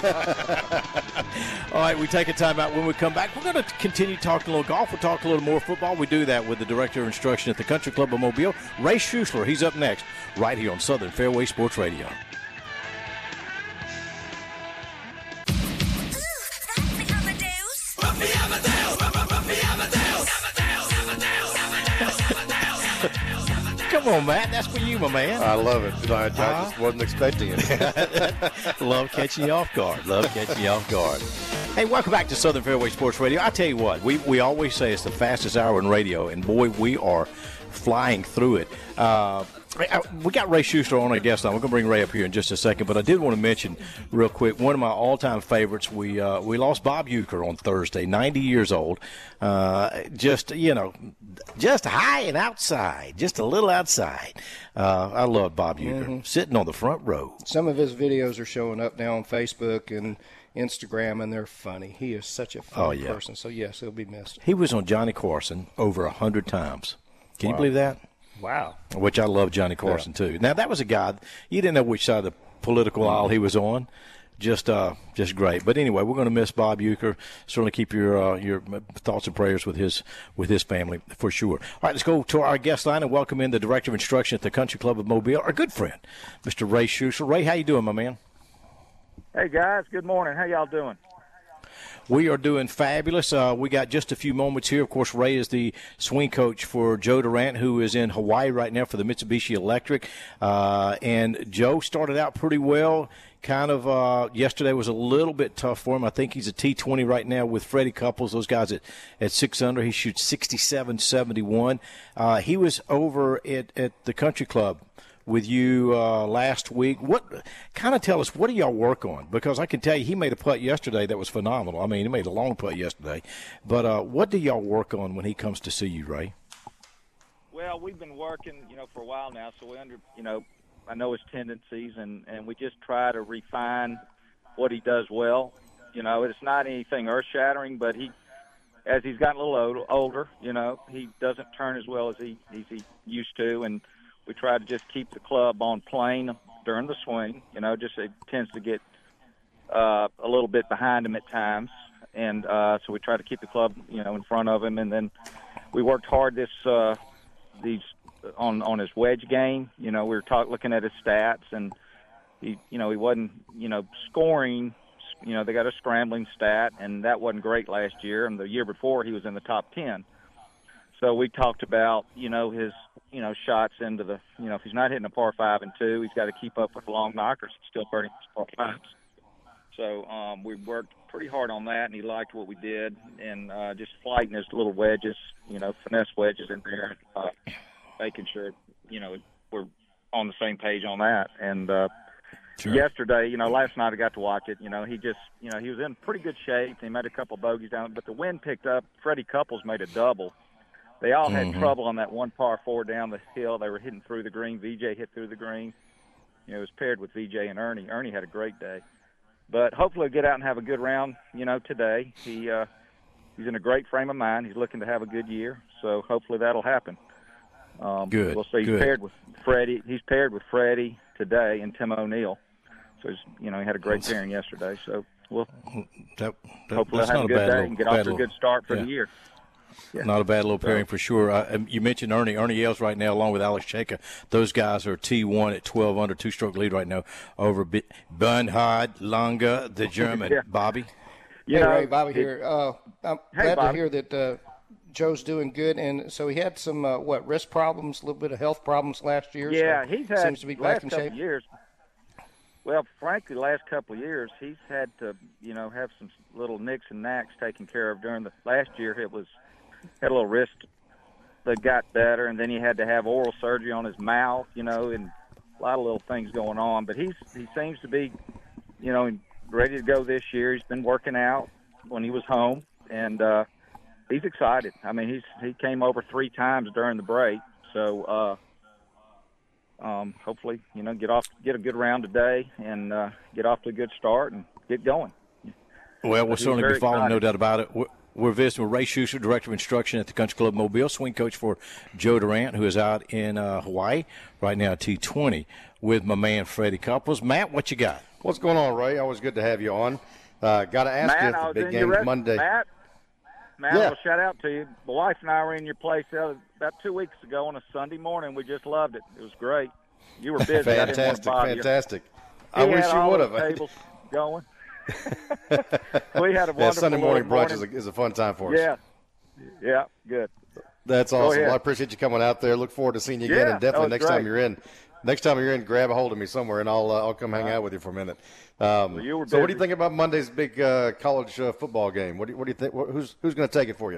All right, we take a time out. When we come back, we're going to continue talking a little golf. We'll talk a little more football. We do that with the Director of Instruction at the Country Club of Mobile, Ray Schuessler. He's up next, right here on Southern Fairway Sports Radio. Come on, Matt. That's for you, my man. I love it. I, I just wasn't expecting it. Love catching you off guard. Love catching you off guard. Hey, welcome back to Southern Fairway Sports Radio. I tell you what, we, we always say it's the fastest hour in radio, and boy, we are flying through it. Uh, we got Ray Schuessler on our guest line. We're going to bring Ray up here in just a second, but I did want to mention real quick one of my all-time favorites. We uh, we lost Bob Uecker on Thursday, ninety years old. Uh, just, you know, just high and outside, just a little outside. Uh, I love Bob Uecker, Mm-hmm. sitting on the front row. Some of his videos are showing up now on Facebook and Instagram, and they're funny. He is such a funny Oh, yeah. person. So, yes, he'll be missed. He was on Johnny Carson over a hundred times. Can you believe that? Wow. Which I love Johnny Carson, too. Now, that was a guy, you didn't know which side of the political aisle he was on. Just uh, just great. But anyway, we're going to miss Bob Uecker. Certainly keep your uh, your thoughts and prayers with his with his family for sure. All right, let's go to our guest line and welcome in the Director of Instruction at the Country Club of Mobile, our good friend, Mister Ray Schuessler. Ray, how you doing, my man? Hey, guys. Good morning. How y'all doing? We are doing fabulous. Uh, we got just a few moments here. Of course, Ray is the swing coach for Joe Durant, who is in Hawaii right now for the Mitsubishi Electric. Uh, and Joe started out pretty well. Kind of uh, yesterday was a little bit tough for him. I think he's a T twenty right now with Freddie Couples. Those guys at, at six under. He shoots sixty-seven seventy-one. Uh, he was over at, at the country club with you uh, last week. What kind of tell us, what do y'all work on? Because I can tell you he made a putt yesterday that was phenomenal. I mean, he made a long putt yesterday. But uh, what do y'all work on when he comes to see you, Ray? Well, we've been working, you know, for a while now, so we under, you know, I know his tendencies, and, and we just try to refine what he does well. You know, it's not anything earth-shattering, but he, as he's gotten a little old, older, you know, he doesn't turn as well as he, as he used to, and we try to just keep the club on plane during the swing. You know, just it tends to get uh, a little bit behind him at times, and uh, so we try to keep the club, you know, in front of him. And then we worked hard this uh, these on on his wedge game. You know, we were talk, looking at his stats, and he, you know, he wasn't, you know, scoring. You know, they got a scrambling stat, and that wasn't great last year. And the year before, he was in the top ten. So we talked about, you know, his, you know, shots into the, you know, if he's not hitting a par five and two, he's got to keep up with the long knockers. He's still birding his par fives. So um, we worked pretty hard on that, and he liked what we did, and uh, just flighting his little wedges, you know, finesse wedges in there, uh, making sure, you know, we're on the same page on that. And uh, sure. Yesterday, you know, last night I got to watch it. You know, he just, you know, he was in pretty good shape. He made a couple bogeys down, but the wind picked up. Freddie Couples made a double. They all had mm-hmm. trouble on that one par four down the hill. They were hitting through the green. V J hit through the green. You know, it was paired with V J and Ernie. Ernie had a great day. But hopefully he'll get out and have a good round, you know, today. He uh, he's in a great frame of mind. He's looking to have a good year. So hopefully that'll happen. Um, good. We'll see. He's good. paired with Freddie. He's paired with Freddie today and Tim O'Neill. So he's, you know, he had a great pairing yesterday. So we'll that, that, hopefully have a good day little, and get off to a good start for yeah. the year. Yeah. Not a bad little pairing for sure. Uh, you mentioned Ernie. Ernie Els right now, along with Alex Cheka. Those guys are T one at twelve under, two-stroke lead right now over B- Bernhard Langer, the German. yeah. Bobby? Yeah, hey, Ray, Bobby it, here. Uh, I'm hey, glad Bobby. to hear that uh, Joe's doing good. And so he had some, uh, what, wrist problems, a little bit of health problems last year. Yeah, so he's had seems to be last back in couple shape. years. Well, frankly, the last couple of years, he's had to, you know, have some little nicks and knacks taken care of during the last year. It was had a little wrist that got better, and then he had to have oral surgery on his mouth, you know, and a lot of little things going on. But he's he seems to be, you know, ready to go this year. He's been working out when he was home, and uh, he's excited. I mean, he's he came over three times during the break, so uh, um, hopefully, you know, get off get a good round today and uh, get off to a good start and get going. Well, we'll certainly be following, excited. no doubt about it. We're, We're visiting with Ray Schuster, Director of Instruction at the Country Club Mobile, swing coach for Joe Durant, who is out in uh, Hawaii right now at T twenty with my man Freddie Couples. Matt, what you got? What's going on, Ray? Always good to have you on. Uh, got to ask Matt, you if I the was big in game your res- Monday. Matt, Matt, Yeah. well, shout out to you. My wife and I were in your place the other, about two weeks ago on a Sunday morning. We just loved it. It was great. You were busy. I didn't want to Fantastic, bother you. fantastic. He I wish had you all would those have. tables going. We had a wonderful Yeah, Sunday morning morning. brunch is a, is a fun time for us. Yeah, yeah, good. That's awesome. ahead. Well, I appreciate you coming out there. Look forward to seeing you again, Yeah, and that definitely was next great. time you're in. Next time you're in, grab a hold of me somewhere, and I'll uh, I'll come hang out with you for a minute. Um, Well, you were so, what do you busy. think about Monday's big uh, college uh, football game? What do you, what do you think? What, who's who's going to take it for you?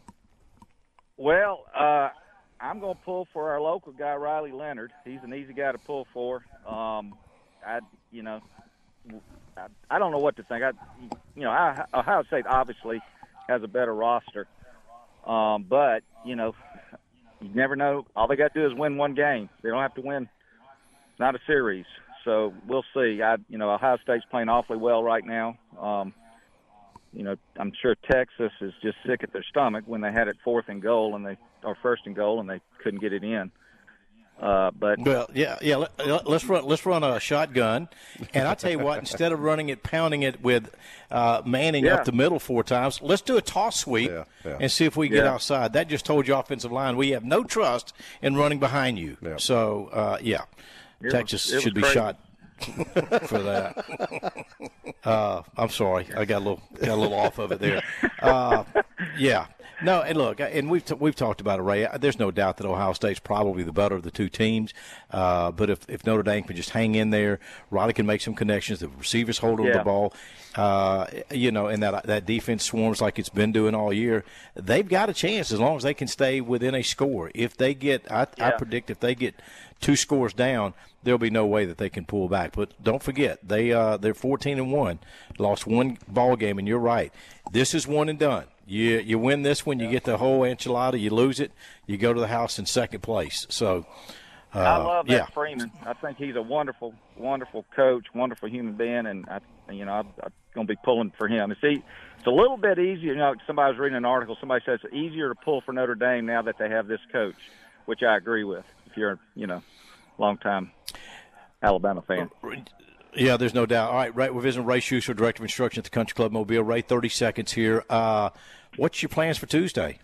Well, uh, I'm going to pull for our local guy, Riley Leonard. He's an easy guy to pull for. Um, I, you know, I, I don't know what to think. I, you know, I, Ohio State obviously has a better roster, um, but you know, you never know. All they got to do is win one game. They don't have to win, not a series. So we'll see. I, you know, Ohio State's playing awfully well right now. Um, you know, I'm sure Texas is just sick at their stomach when they had it fourth and goal and they or first and goal and they couldn't get it in. Uh, but Well, yeah, yeah. Let, let's run. Let's run a shotgun, and I tell you what. Instead of running it, pounding it with uh, Manning Yeah. up the middle four times, let's do a toss sweep Yeah, yeah. and see if we get Yeah. outside. That just told your offensive line we have no trust in running behind you. Yeah. So, uh, yeah, was- Texas it was should be crazy. shot for that. Uh, I'm sorry, I got a little got a little off of it there. Uh, yeah, no, and look, and we've t- we've talked about it, Ray. There's no doubt that Ohio State's probably the better of the two teams. Uh, but if, if Notre Dame can just hang in there, Riley can make some connections. The receivers hold on Yeah. the ball, uh, you know, and that that defense swarms like it's been doing all year. They've got a chance as long as they can stay within a score. If they get, I, Yeah. I predict if they get two scores down, there'll be no way that they can pull back. But don't forget, they uh, they're fourteen and one, lost one ball game, and you're right. This is one and done. You you win this one, you get the whole enchilada. You lose it, you go to the house in second place. So uh, I love that yeah. Freeman. I think he's a wonderful, wonderful coach, wonderful human being, and I, you know, I'm, I'm going to be pulling for him. And see, it's a little bit easier. You know, somebody was reading an article. Somebody says it's easier to pull for Notre Dame now that they have this coach, which I agree with. If you're, you know, long-time Alabama fan. Yeah, there's no doubt. All right, Ray, we're visiting Ray Schuster, Director of Instruction at the Country Club Mobile. Ray, thirty seconds here. Uh, what's your plans for Tuesday?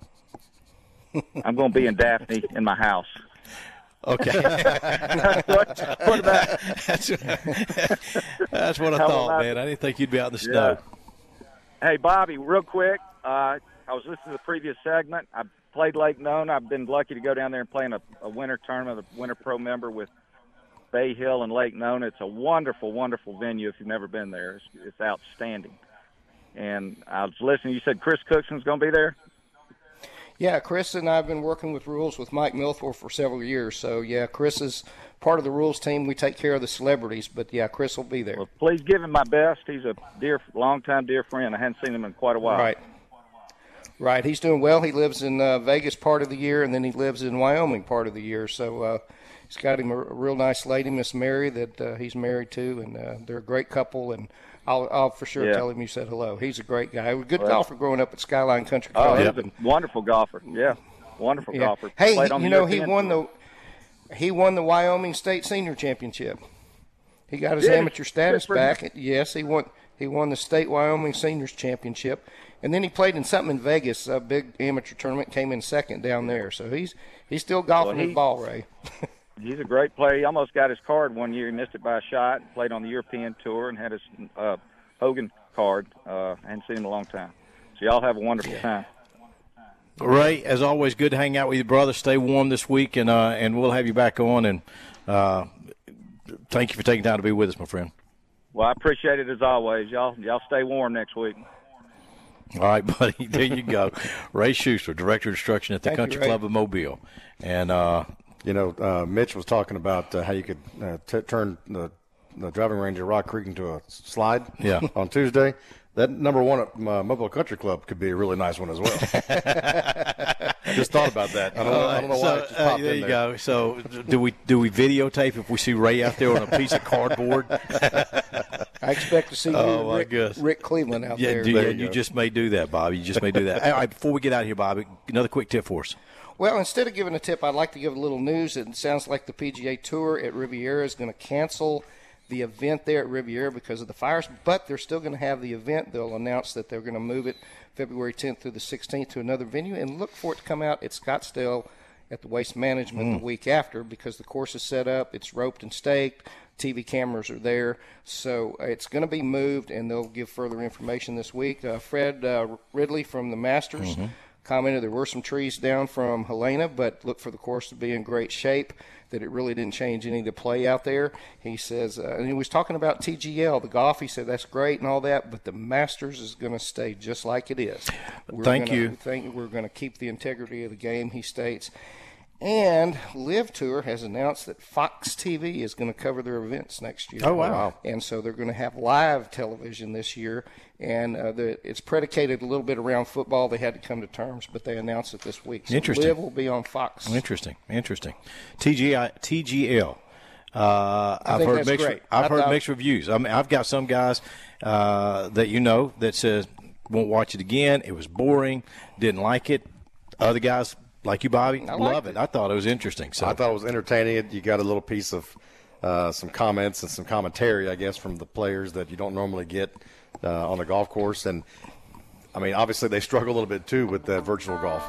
I'm going to be in Daphne in my house. Okay. what, what about? That's, that's what I How thought, about- man. I didn't think you'd be out in the snow. Hey, Bobby, real quick. Uh, I was listening to the previous segment. I played Lake Nona. I've been lucky to go down there and play in a, a winter tournament, a winter pro member with Bay Hill and Lake Nona. It's a wonderful, wonderful venue if you've never been there. It's, it's outstanding. And I was listening. You said Chris Cookson's going to be there? Yeah, Chris and I have been working with rules with Mike Milthor for several years. So, yeah, Chris is part of the rules team. We take care of the celebrities. But, yeah, Chris will be there. Well, please give him my best. He's a dear, long-time dear friend. I hadn't seen him in quite a while. Right. Right. He's doing well. He lives in uh, Vegas part of the year, and then he lives in Wyoming part of the year. So uh, he's got him a, a real nice lady, Miss Mary, that uh, he's married to, and uh, they're a great couple. And I'll, I'll for sure Yeah. tell him you said hello. He's a great guy. He was a good Well, golfer growing up at Skyline Country Oh, Club. he's a wonderful golfer. Yeah, wonderful Yeah. golfer. Hey, Played he- on you the know, he European won Tour. the he won the Wyoming State Senior Championship. He got his Did he? amateur status Good for him. back. Yes, he won. He won the State Wyoming Seniors Championship, and then he played in something in Vegas, a big amateur tournament. Came in second down there, so he's he's still golfing Well, he- his ball, Ray. He's a great player. He almost got his card one year. He missed it by a shot. Played on the European Tour and had his uh, Hogan card. Uh, I hadn't seen him in a long time. So y'all have a wonderful time. Ray, as always, good to hang out with you, brother. Stay warm this week, and uh, and we'll have you back on. And uh, thank you for taking time to be with us, my friend. Well, I appreciate it as always. Y'all, y'all stay warm next week. All right, buddy. There you go. Ray Schuster, Director of Instruction at the Thank you, Country Ray. Club of Mobile. And uh, You know, uh, Mitch was talking about uh, how you could uh, t- turn the, the driving range at Rock Creek into a slide Yeah. on Tuesday. That number one at uh, Mobile Country Club could be a really nice one as well. Just thought about that. I don't, know, I don't know why so, it just uh, popped there in you there. go. So do we do we videotape if we see Ray out there on a piece of cardboard? I expect to see you, Oh, my Rick, goodness. Rick Cleveland out Yeah, there. do, There yeah, you you go. just may do that, Bobby. You just may do that. All right, before we get out of here, Bobby, another quick tip for us. Well, instead of giving a tip, I'd like to give a little news. It sounds like the P G A Tour at Riviera is going to cancel the event there at Riviera because of the fires, but they're still going to have the event. They'll announce that they're going to move it February tenth through the sixteenth to another venue, and look for it to come out at Scottsdale at the Waste Management the week after because the course is set up, it's roped and staked, T V cameras are there, so uh, it's going to be moved, and they'll give further information this week. Uh, Fred uh, Ridley from the Masters commented there were some trees down from Helena, but look for the course to be in great shape, that it really didn't change any of the play out there. He says, uh, and he was talking about T G L, the golf. He said that's great and all that, but the Masters is going to stay just like it is. We're Thank gonna, you. We think we're going to keep the integrity of the game, he states. And Live Tour has announced that Fox T V is going to cover their events next year. Oh, wow. And so they're going to have live television this year. And uh, the, it's predicated a little bit around football. They had to come to terms, but they announced it this week. So Interesting. Live will be on Fox. Interesting, interesting. T G I, T G L. Uh, I've think heard that's mixed. great. I've I heard thought- mixed reviews. I mean, I've got some guys uh, that you know that says won't watch it again. It was boring. Didn't like it. Other guys like you, Bobby, I liked love it. it. I thought it was interesting. So I thought it was entertaining. You got a little piece of uh, some comments and some commentary, I guess, from the players that you don't normally get uh, on the golf course. And, I mean, obviously they struggle a little bit, too, with that virtual golf.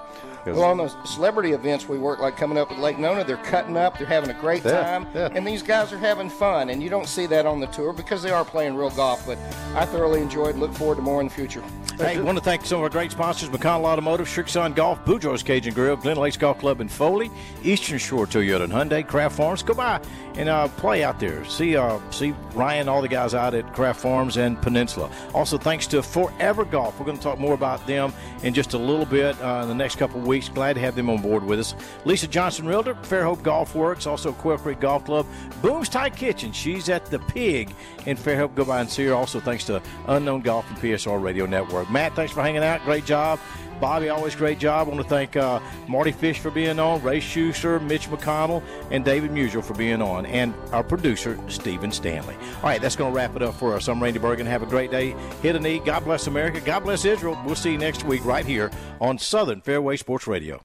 Well, on those celebrity events we work, like coming up at Lake Nona, they're cutting up, they're having a great Yeah, time, yeah. and these guys are having fun. And you don't see that on the tour because they are playing real golf. But I thoroughly enjoyed and look forward to more in the future. Hey, I want to thank some of our great sponsors: McConnell Automotive, Shrixon Golf, Boudreaux's Cajun Grill, Glen Lakes Golf Club in Foley, Eastern Shore Toyota and Hyundai, Craft Farms. Go by and uh, play out there. See uh, see Ryan, all the guys out at Craft Farms and Peninsula. Also, thanks to Forever Golf. We're going to talk more about them in just a little bit uh, in the next couple of weeks. Glad to have them on board with us. Lisa Johnson Realtor, Fairhope Golf Works, also Quail Creek Golf Club, Boone's Thai Kitchen. She's at the Pig in Fairhope. Go by and see her. Also, thanks to Unknown Golf and P S R Radio Network. Matt, thanks for hanging out. Great job. Bobby, always great job. I want to thank uh, Marty Fish for being on, Ray Schuster, Mitch McConnell, and David Musial for being on, and our producer, Stephen Stanley. All right, that's going to wrap it up for us. I'm Randy Bergen. Have a great day. Hit a knee. God bless America. God bless Israel. We'll see you next week right here on Southern Fairway Sports Radio.